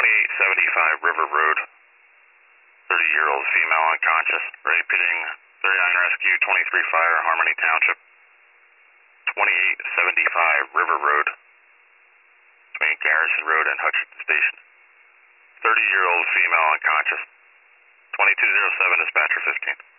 2875 River Road. 30-year-old female unconscious. Repeating 39 Rescue, 23 Fire, Harmony Township. 2875 River Road. Between Garrison Road and Hutchinson Station. 30-year-old female unconscious. 2207 dispatcher 15.